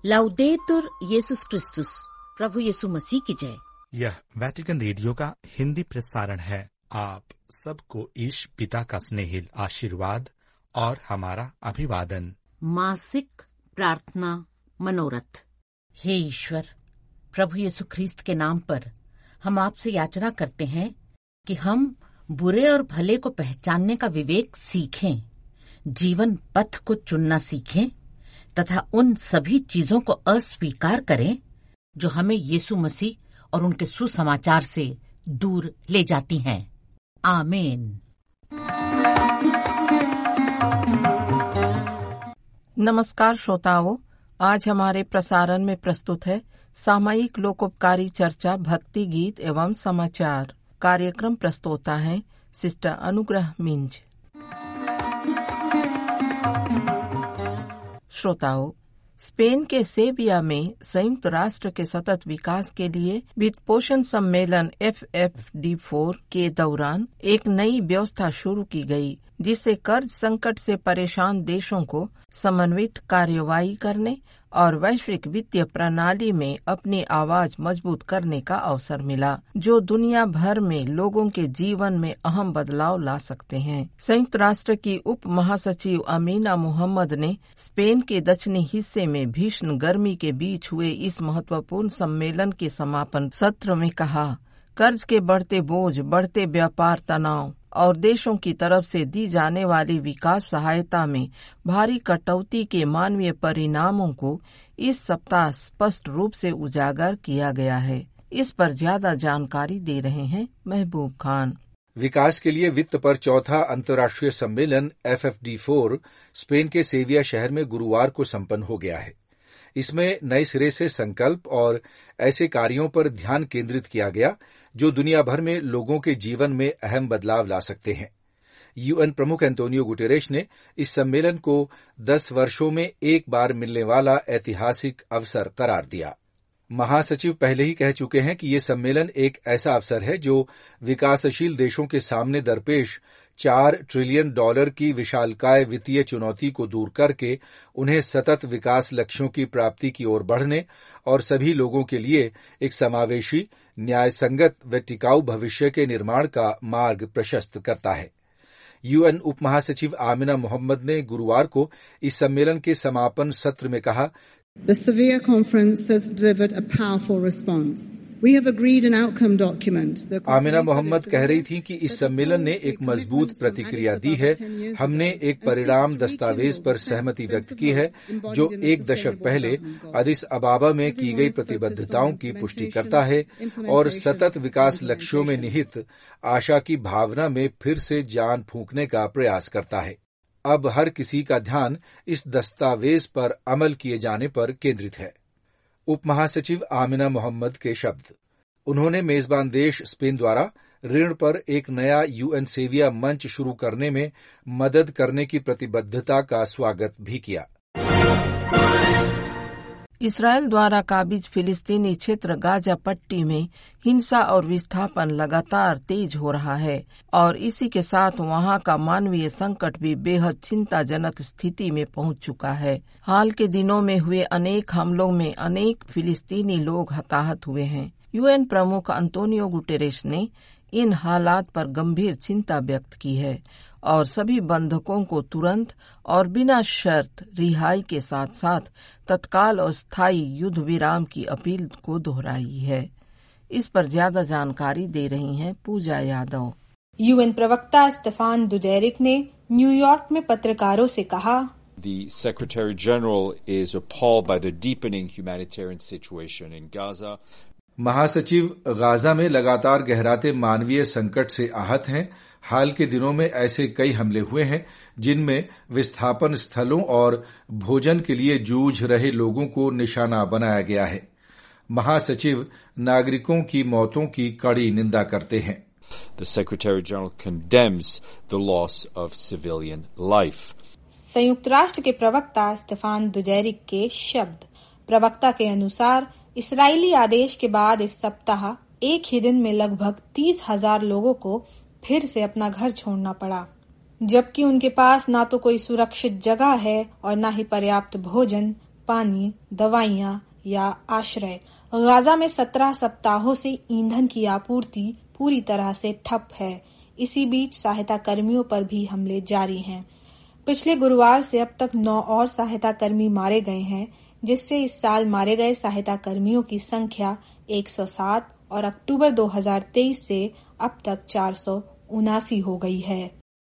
लाउदेतुर येसुस क्रिस्तुस, प्रभु यीशु मसीह की जय। यह वेटिकन रेडियो का हिंदी प्रसारण है। आप सबको ईश पिता का स्नेहिल आशीर्वाद और हमारा अभिवादन। मासिक प्रार्थना मनोरथ। हे ईश्वर, प्रभु यीशु ख्रीस्त के नाम पर हम आपसे याचना करते हैं कि हम बुरे और भले को पहचानने का विवेक सीखें, जीवन पथ को चुनना सीखें तथा उन सभी चीजों को अस्वीकार करें जो हमें यीशु मसीह और उनके सुसमाचार से दूर ले जाती हैं। आमीन। नमस्कार श्रोताओं, आज हमारे प्रसारण में प्रस्तुत है सामयिक लोकोपकारी चर्चा, भक्ति गीत एवं समाचार। कार्यक्रम प्रस्तोता है सिस्टर अनुग्रह मिंज। श्रोताओं, स्पेन के सेविया में संयुक्त राष्ट्र के सतत विकास के लिए वित्त पोषण सम्मेलन FFD4 के दौरान एक नई व्यवस्था शुरू की गई, जिससे कर्ज संकट से परेशान देशों को समन्वित कार्यवाही करने और वैश्विक वित्तीय प्रणाली में अपनी आवाज मजबूत करने का अवसर मिला, जो दुनिया भर में लोगों के जीवन में अहम बदलाव ला सकते हैं। संयुक्त राष्ट्र की उप महासचिव अमीना मोहम्मद ने स्पेन के दक्षिणी हिस्से में भीषण गर्मी के बीच हुए इस महत्वपूर्ण सम्मेलन के समापन सत्र में कहा, कर्ज के बढ़ते बोझ, बढ़ते व्यापार तनाव और देशों की तरफ से दी जाने वाली विकास सहायता में भारी कटौती के मानवीय परिणामों को इस सप्ताह स्पष्ट रूप से उजागर किया गया है। इस पर ज्यादा जानकारी दे रहे हैं महबूब खान। विकास के लिए वित्त पर चौथा अंतर्राष्ट्रीय सम्मेलन FFD4 स्पेन के सेविया शहर में गुरुवार को संपन्न हो गया है। इसमें नए सिरे से संकल्प और ऐसे कार्यों पर ध्यान केंद्रित किया गया जो दुनिया भर में लोगों के जीवन में अहम बदलाव ला सकते हैं। UN प्रमुख एंटोनियो गुटेरेश ने इस सम्मेलन को 10 वर्षों में एक बार मिलने वाला ऐतिहासिक अवसर करार दिया। महासचिव पहले ही कह चुके हैं कि ये सम्मेलन एक ऐसा अवसर है जो विकासशील देशों के सामने दरपेश $4 ट्रिलियन की विशालकाय वित्तीय चुनौती को दूर करके उन्हें सतत विकास लक्ष्यों की प्राप्ति की ओर बढ़ने और सभी लोगों के लिए एक समावेशी, न्यायसंगत व टिकाऊ भविष्य के निर्माण का मार्ग प्रशस्त करता है। UN उप महासचिव आमिना मोहम्मद ने गुरुवार को इस सम्मेलन के समापन सत्र में कहा, The Sevilla conference has delivered a powerful response. We have agreed an outcome document. Amina Mohammad कह रही थी कि इस सम्मेलन ने एक मजबूत प्रतिक्रिया दी है। हमने एक परिणाम दस्तावेज पर सहमति व्यक्त की है जो 1 दशक पहले अदिस अबाबा में की गई प्रतिबद्धताओं की पुष्टि करता है और सतत विकास लक्ष्यों में निहित आशा की भावना में फिर से जान फूंकने का प्रयास करता है। अब हर किसी का ध्यान इस दस्तावेज पर अमल किए जाने पर केंद्रित है। उप महासचिव आमिना मोहम्मद के शब्द। उन्होंने मेजबान देश स्पेन द्वारा ऋण पर एक नया UN सेविया मंच शुरू करने में मदद करने की प्रतिबद्धता का स्वागत भी किया। इसराइल द्वारा काबिज फिलिस्तीनी क्षेत्र गाजा पट्टी में हिंसा और विस्थापन लगातार तेज हो रहा है और इसी के साथ वहां का मानवीय संकट भी बेहद चिंताजनक स्थिति में पहुंच चुका है। हाल के दिनों में हुए अनेक हमलों में अनेक फिलिस्तीनी लोग हताहत हुए हैं। UN प्रमुख एंटोनियो गुटेरेश ने इन हालात पर गंभीर चिंता व्यक्त की है और सभी बंधकों को तुरंत और बिना शर्त रिहाई के साथ साथ तत्काल और स्थायी युद्ध विराम की अपील को दोहराई है। इस पर ज्यादा जानकारी दे रही हैं पूजा यादव। UN प्रवक्ता स्टेफान दुजैरिक ने न्यूयॉर्क में पत्रकारों से कहा, The Secretary General is appalled by the deepening humanitarian situation in Gaza. महासचिव गाजा में लगातार गहराते मानवीय संकट से आहत हैं। हाल के दिनों में ऐसे कई हमले हुए हैं जिनमें विस्थापन स्थलों और भोजन के लिए जूझ रहे लोगों को निशाना बनाया गया है। महासचिव नागरिकों की मौतों की कड़ी निंदा करते हैं। The Secretary General condemns the loss of civilian life. संयुक्त राष्ट्र के प्रवक्ता स्टेफान दुजैरिक के शब्द। प्रवक्ता के अनुसार इस्राएली आदेश के बाद इस सप्ताह एक ही दिन में लगभग 30,000 लोगों को फिर से अपना घर छोड़ना पड़ा, जबकि उनके पास ना तो कोई सुरक्षित जगह है और ना ही पर्याप्त भोजन, पानी, दवाइयाँ या आश्रय। गाजा में 17 सप्ताहों से ईंधन की आपूर्ति पूरी तरह से ठप है। इसी बीच सहायता कर्मियों पर भी हमले जारी हैं। पिछले गुरुवार से अब तक 9 और सहायता कर्मी मारे गए हैं, जिससे इस साल मारे गए सहायता कर्मियों की संख्या 107 और अक्टूबर 2023 से अब तक 479 हो गई है।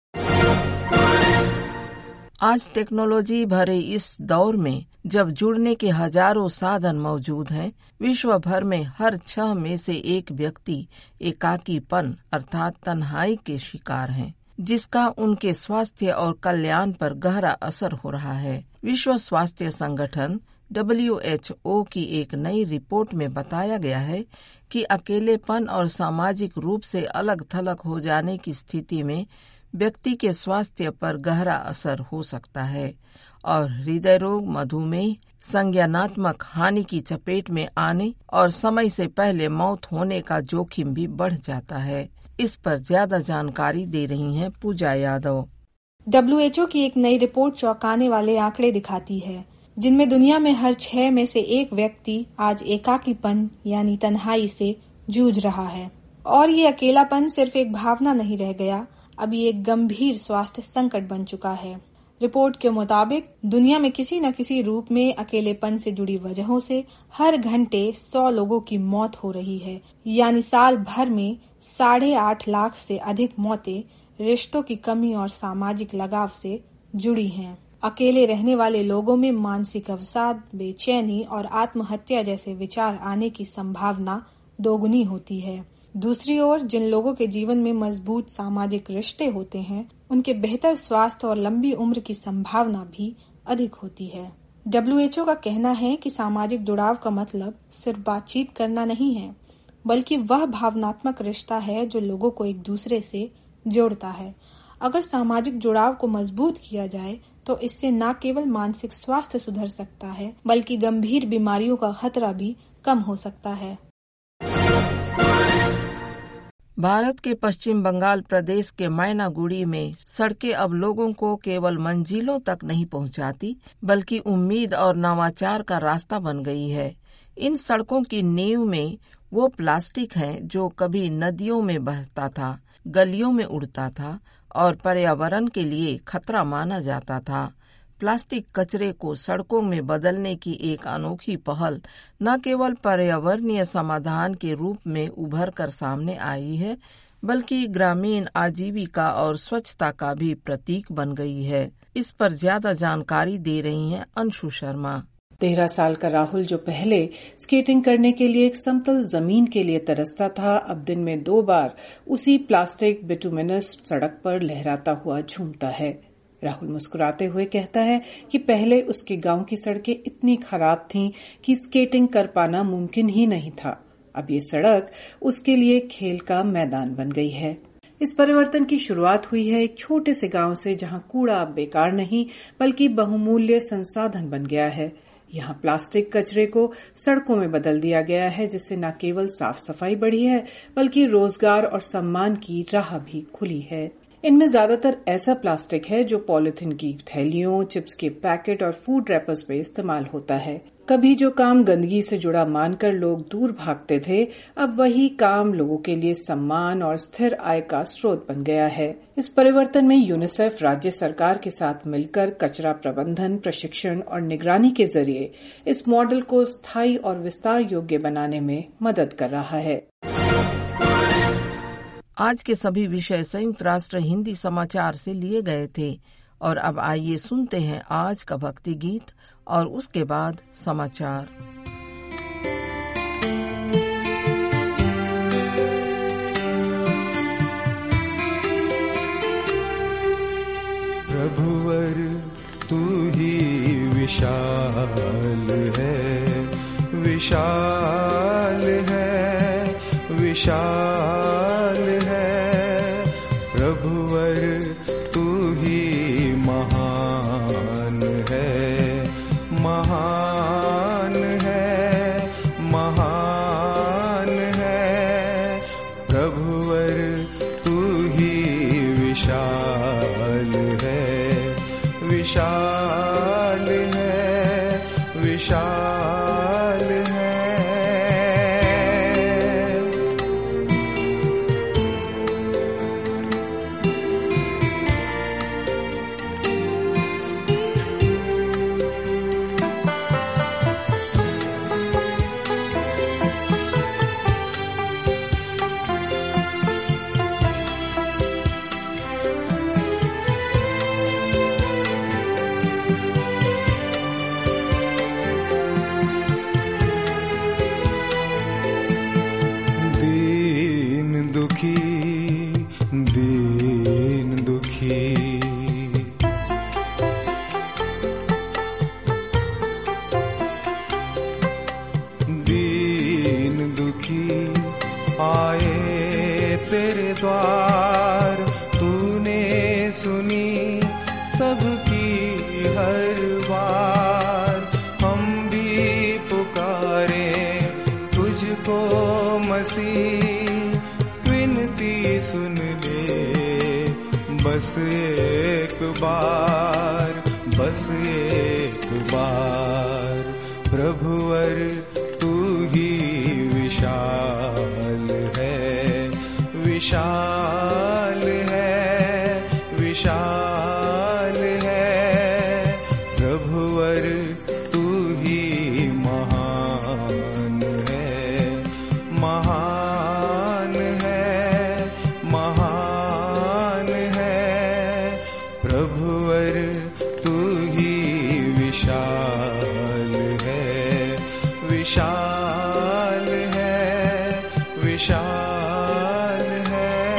आज टेक्नोलॉजी भरे इस दौर में जब जुड़ने के हजारों साधन मौजूद हैं, विश्व भर में हर 6 में से एक व्यक्ति एकाकीपन अर्थात तन्हाई के शिकार हैं, जिसका उनके स्वास्थ्य और कल्याण पर गहरा असर हो रहा है। विश्व स्वास्थ्य संगठन WHO की एक नई रिपोर्ट में बताया गया है कि अकेलेपन और सामाजिक रूप से अलग थलग हो जाने की स्थिति में व्यक्ति के स्वास्थ्य पर गहरा असर हो सकता है और हृदय रोग, मधुमेह, संज्ञानात्मक हानि की चपेट में आने और समय से पहले मौत होने का जोखिम भी बढ़ जाता है। इस पर ज्यादा जानकारी दे रही हैं पूजा यादव। WHO की एक नई रिपोर्ट चौंकाने वाले आंकड़े दिखाती है, जिनमें दुनिया में हर 6 में से एक व्यक्ति आज एकाकीपन यानी तन्हाई से जूझ रहा है। और ये अकेलापन सिर्फ एक भावना नहीं रह गया, अभी एक गंभीर स्वास्थ्य संकट बन चुका है। रिपोर्ट के मुताबिक दुनिया में किसी न किसी रूप में अकेलेपन से जुड़ी वजहों से हर घंटे 100 लोगों की मौत हो रही है, यानी साल भर में 8.5 लाख से अधिक मौतें रिश्तों की कमी और सामाजिक लगाव से जुड़ी हैं। अकेले रहने वाले लोगों में मानसिक अवसाद, बेचैनी और आत्महत्या जैसे विचार आने की संभावना दोगुनी होती है। दूसरी ओर जिन लोगों के जीवन में मजबूत सामाजिक रिश्ते होते हैं, उनके बेहतर स्वास्थ्य और लंबी उम्र की संभावना भी अधिक होती है। WHO का कहना है कि सामाजिक जुड़ाव का मतलब सिर्फ बातचीत करना नहीं है, बल्कि वह भावनात्मक रिश्ता है जो लोगों को एक दूसरे से जोड़ता है। अगर सामाजिक जुड़ाव को मजबूत किया जाए तो इससे न केवल मानसिक स्वास्थ्य सुधर सकता है, बल्कि गंभीर बीमारियों का खतरा भी कम हो सकता है। भारत के पश्चिम बंगाल प्रदेश के मैनागुड़ी में सड़कें अब लोगों को केवल मंजिलों तक नहीं पहुंचाती, बल्कि उम्मीद और नवाचार का रास्ता बन गई है। इन सड़कों की नींव में वो प्लास्टिक है जो कभी नदियों में बहता था, गलियों में उड़ता था और पर्यावरण के लिए खतरा माना जाता था। प्लास्टिक कचरे को सड़कों में बदलने की एक अनोखी पहल न केवल पर्यावरणीय समाधान के रूप में उभर कर सामने आई है, बल्कि ग्रामीण आजीविका और स्वच्छता का भी प्रतीक बन गई है। इस पर ज्यादा जानकारी दे रही हैं अंशु शर्मा। 13 साल का राहुल, जो पहले स्केटिंग करने के लिए एक समतल जमीन के लिए तरसता था, अब दिन में 2 बार उसी प्लास्टिक बिटुमिनस सड़क पर लहराता हुआ झूमता है। राहुल मुस्कुराते हुए कहता है कि पहले उसके गांव की सड़कें इतनी खराब थीं कि स्केटिंग कर पाना मुमकिन ही नहीं था। अब ये सड़क उसके लिए खेल का मैदान बन गई है। इस परिवर्तन की शुरुआत हुई है एक छोटे से गांव से, जहां कूड़ा अब बेकार नहीं बल्कि बहुमूल्य संसाधन बन गया है। यहाँ प्लास्टिक कचरे को सड़कों में बदल दिया गया है, जिससे न केवल साफ सफाई बढ़ी है बल्कि रोजगार और सम्मान की राह भी खुली है। इनमें ज्यादातर ऐसा प्लास्टिक है जो पॉलिथीन की थैलियों, चिप्स के पैकेट और फूड रैपर्स पे इस्तेमाल होता है। कभी जो काम गंदगी से जुड़ा मानकर लोग दूर भागते थे, अब वही काम लोगों के लिए सम्मान और स्थिर आय का स्रोत बन गया है। इस परिवर्तन में यूनिसेफ राज्य सरकार के साथ मिलकर कचरा प्रबंधन, प्रशिक्षण और निगरानी के जरिए इस मॉडल को स्थायी और विस्तार योग्य बनाने में मदद कर रहा है। आज के सभी विषय संयुक्त राष्ट्र हिंदी समाचार से लिए गए थे और अब आइए सुनते हैं आज का भक्ति गीत और उसके बाद समाचार। प्रभुवर तू ही विशाल है, विशाल है, विशाल है। प्रभुवर तू ही महान है, महान है, महान है। प्रभुवर तू ही विशाल है, विशाल है, द्वार तूने सुनी सबकी हर बार। हम भी पुकारे तुझको मसीह, विनती सुन ले बस एक बार, बस एक बार। प्रभुवर तू ही विशाल है, विशाल है, विशाल है। प्रभुवर तू ही महान है, महान है, महान है। प्रभुवर तू ही विशाल है, विशाल है, विशाल है।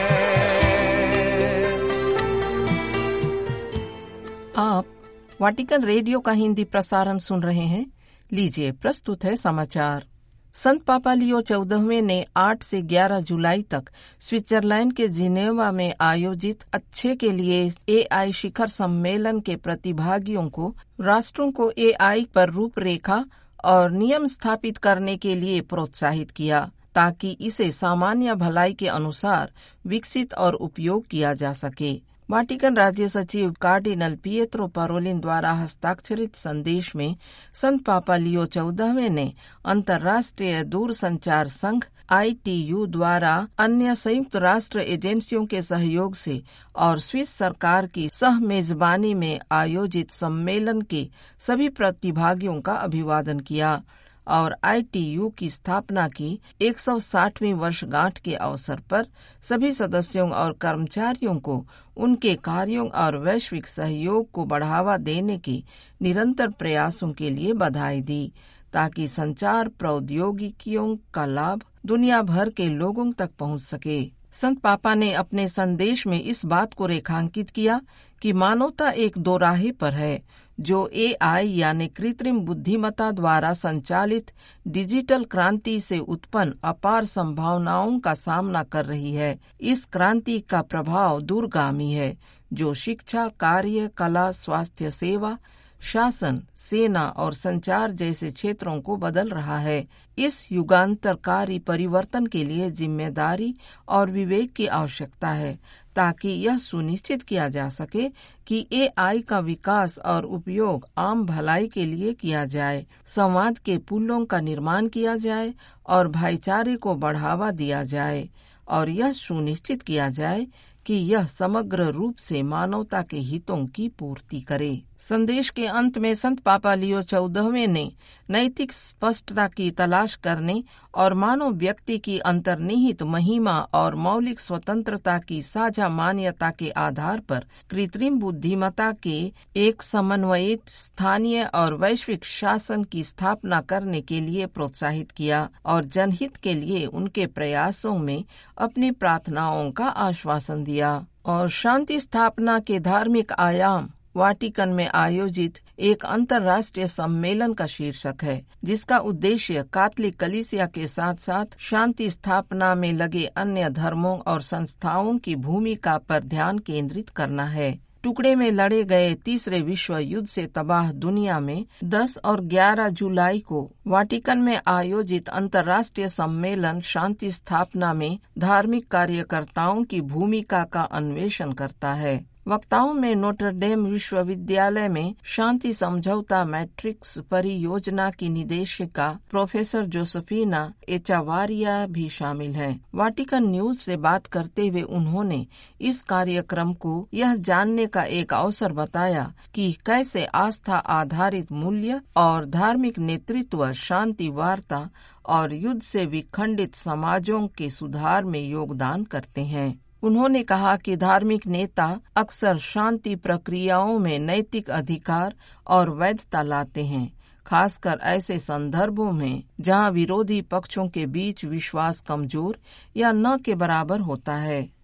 आप वाटिकन रेडियो का हिंदी प्रसारण सुन रहे हैं। लीजिए प्रस्तुत है समाचार। संत पापा लियो 14वें ने 8 से 11 जुलाई तक स्विट्जरलैंड के जिनेवा में आयोजित अच्छे के लिए एआई शिखर सम्मेलन के प्रतिभागियों को राष्ट्रों को एआई पर रूपरेखा और नियम स्थापित करने के लिए प्रोत्साहित किया, ताकि इसे सामान्य भलाई के अनुसार विकसित और उपयोग किया जा सके। वाटिकन राज्य सचिव कार्डिनल पिएत्रो पारोलिन द्वारा हस्ताक्षरित संदेश में संत पापा लियो 14वें ने अंतर्राष्ट्रीय दूरसंचार संघ ITU द्वारा अन्य संयुक्त राष्ट्र एजेंसियों के सहयोग से और स्विस सरकार की सह मेजबानी में आयोजित सम्मेलन के सभी प्रतिभागियों का अभिवादन किया और ITU की स्थापना की 160वीं वर्षगांठ के अवसर पर सभी सदस्यों और कर्मचारियों को उनके कार्यों और वैश्विक सहयोग को बढ़ावा देने के निरंतर प्रयासों के लिए बधाई दी, ताकि संचार प्रौद्योगिकियों का लाभ दुनिया भर के लोगों तक पहुंच सके। संत पापा ने अपने संदेश में इस बात को रेखांकित किया कि मानवता एक दोराहे पर है, जो AI यानी कृत्रिम बुद्धिमत्ता द्वारा संचालित डिजिटल क्रांति से उत्पन्न अपार संभावनाओं का सामना कर रही है। इस क्रांति का प्रभाव दूरगामी है, जो शिक्षा, कार्य, कला, स्वास्थ्य सेवा, शासन, सेना और संचार जैसे क्षेत्रों को बदल रहा है। इस युगांतरकारी परिवर्तन के लिए जिम्मेदारी और विवेक की आवश्यकता है, ताकि यह सुनिश्चित किया जा सके कि AI का विकास और उपयोग आम भलाई के लिए किया जाए, संवाद के पुलों का निर्माण किया जाए और भाईचारे को बढ़ावा दिया जाए, और यह सुनिश्चित किया जाए कि यह समग्र रूप से मानवता के हितों की पूर्ति करे। संदेश के अंत में संत पापा लियो 14वें ने नैतिक स्पष्टता की तलाश करने और मानव व्यक्ति की अंतर्निहित महिमा और मौलिक स्वतंत्रता की साझा मान्यता के आधार पर कृत्रिम बुद्धिमत्ता के एक समन्वयित स्थानीय और वैश्विक शासन की स्थापना करने के लिए प्रोत्साहित किया और जनहित के लिए उनके प्रयासों में अपनी प्रार्थनाओं का आश्वासन दिया। और शांति स्थापना के धार्मिक आयाम वाटिकन में आयोजित एक अंतर्राष्ट्रीय सम्मेलन का शीर्षक है, जिसका उद्देश्य कैथोलिक कलीसिया के साथ साथ शांति स्थापना में लगे अन्य धर्मों और संस्थाओं की भूमिका पर ध्यान केंद्रित करना है। टुकड़े में लड़े गए तीसरे विश्व युद्ध से तबाह दुनिया में 10 और 11 जुलाई को वाटिकन में आयोजित अंतर्राष्ट्रीय सम्मेलन शांति स्थापना में धार्मिक कार्यकर्ताओं की भूमिका का अन्वेषण करता है। वक्ताओं में नोटरडेम विश्वविद्यालय में शांति समझौता मैट्रिक्स परियोजना की निदेशिका प्रोफेसर जोसेफिना एचावारिया भी शामिल हैं। वाटिकन न्यूज से बात करते हुए उन्होंने इस कार्यक्रम को यह जानने का एक अवसर बताया कि कैसे आस्था आधारित मूल्य और धार्मिक नेतृत्व शांति वार्ता और युद्ध से विखंडित समाजों के सुधार में योगदान करते हैं। उन्होंने कहा कि धार्मिक नेता अक्सर शांति प्रक्रियाओं में नैतिक अधिकार और वैधता लाते हैं, खासकर ऐसे संदर्भों में जहां विरोधी पक्षों के बीच विश्वास कमजोर या न के बराबर होता है।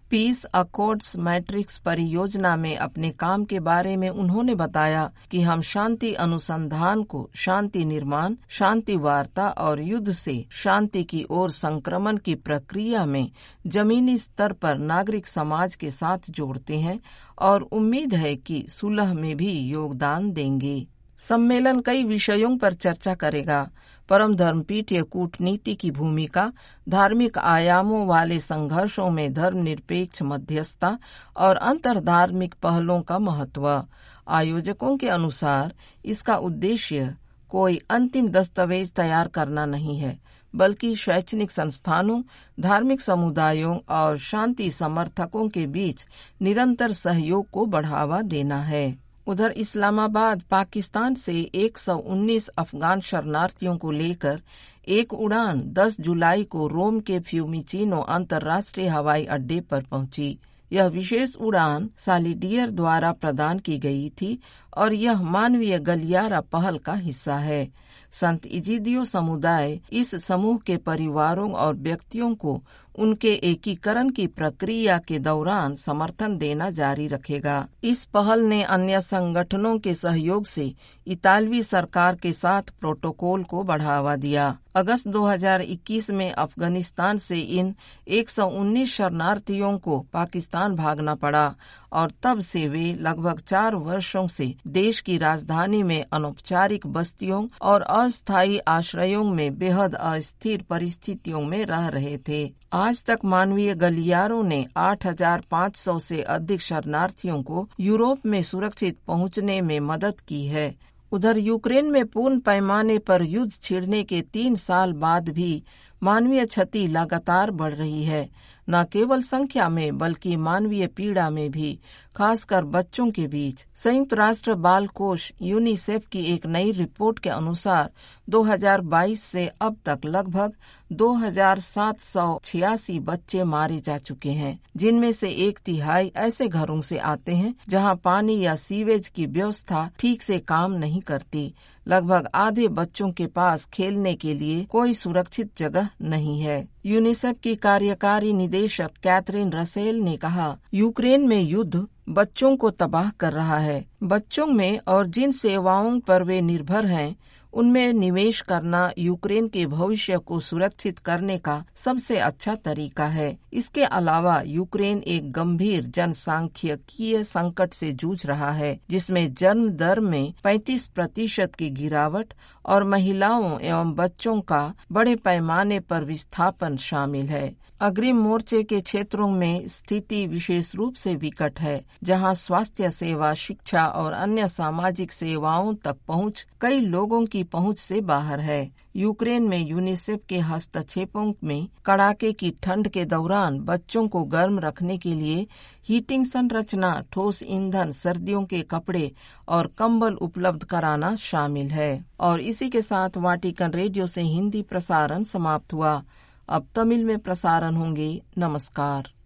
पीस अकॉर्ड्स मैट्रिक्स परियोजना में अपने काम के बारे में उन्होंने बताया कि हम शांति अनुसंधान को शांति निर्माण, शांति वार्ता और युद्ध से शांति की ओर संक्रमण की प्रक्रिया में जमीनी स्तर पर नागरिक समाज के साथ जोड़ते हैं और उम्मीद है कि सुलह में भी योगदान देंगे। सम्मेलन कई विषयों पर चर्चा करेगा। परम धर्मपीठीय कूटनीति की भूमिका, धार्मिक आयामों वाले संघर्षों में धर्मनिरपेक्ष मध्यस्थता और अंतर्धार्मिक पहलों का महत्व। आयोजकों के अनुसार इसका उद्देश्य कोई अंतिम दस्तावेज तैयार करना नहीं है, बल्कि शैक्षणिक संस्थानों, धार्मिक समुदायों और शांति समर्थकों के बीच निरंतर सहयोग को बढ़ावा देना है। उधर इस्लामाबाद पाकिस्तान से 119 अफगान शरणार्थियों को लेकर एक उड़ान 10 जुलाई को रोम के फ्यूमिचिनो अंतर्राष्ट्रीय हवाई अड्डे पर पहुंची। यह विशेष उड़ान सालिडियर द्वारा प्रदान की गई थी और यह मानवीय गलियारा पहल का हिस्सा है। संत इजिदियो समुदाय इस समूह के परिवारों और व्यक्तियों को उनके एकीकरण की प्रक्रिया के दौरान समर्थन देना जारी रखेगा। इस पहल ने अन्य संगठनों के सहयोग से इतालवी सरकार के साथ प्रोटोकॉल को बढ़ावा दिया। अगस्त 2021 में अफगानिस्तान से इन 119 शरणार्थियों को पाकिस्तान भागना पड़ा और तब से वे लगभग 4 वर्षों से देश की राजधानी में अनौपचारिक बस्तियों और अस्थायी आश्रयों में बेहद अस्थिर परिस्थितियों में रह रहे थे। आज तक मानवीय गलियारों ने 8,500 से अधिक शरणार्थियों को यूरोप में सुरक्षित पहुंचने में मदद की है। उधर यूक्रेन में पूर्ण पैमाने पर युद्ध छिड़ने के 3 साल बाद भी मानवीय क्षति लगातार बढ़ रही है, न केवल संख्या में बल्कि मानवीय पीड़ा में भी, खासकर बच्चों के बीच। संयुक्त राष्ट्र बाल कोष यूनिसेफ की एक नई रिपोर्ट के अनुसार 2022 से अब तक लगभग 2,786 बच्चे मारे जा चुके हैं, जिनमें से 1/3 ऐसे घरों से आते हैं जहां पानी या सीवेज की व्यवस्था ठीक से काम नहीं करती। लगभग आधे बच्चों के पास खेलने के लिए कोई सुरक्षित जगह नहीं है। यूनिसेफ की कार्यकारी निदेशक कैथरीन रसेल ने कहा, यूक्रेन में युद्ध बच्चों को तबाह कर रहा है। बच्चों में और जिन सेवाओं पर वे निर्भर हैं उनमें निवेश करना यूक्रेन के भविष्य को सुरक्षित करने का सबसे अच्छा तरीका है। इसके अलावा यूक्रेन एक गंभीर जनसांख्यिकीय संकट से जूझ रहा है, जिसमें जन्म दर में 35% की गिरावट और महिलाओं एवं बच्चों का बड़े पैमाने पर विस्थापन शामिल है। अग्रिम मोर्चे के क्षेत्रों में स्थिति विशेष रूप से विकट है, जहां स्वास्थ्य सेवा, शिक्षा और अन्य सामाजिक सेवाओं तक पहुंच कई लोगों की पहुंच से बाहर है। यूक्रेन में यूनिसेफ के हस्तक्षेपों में कड़ाके की ठंड के दौरान बच्चों को गर्म रखने के लिए हीटिंग संरचना, ठोस ईंधन, सर्दियों के कपड़े और कंबल उपलब्ध कराना शामिल है। और इसी के साथ वाटिकन रेडियो से हिंदी प्रसारण समाप्त हुआ। अब तमिल में प्रसारण होंगे। नमस्कार।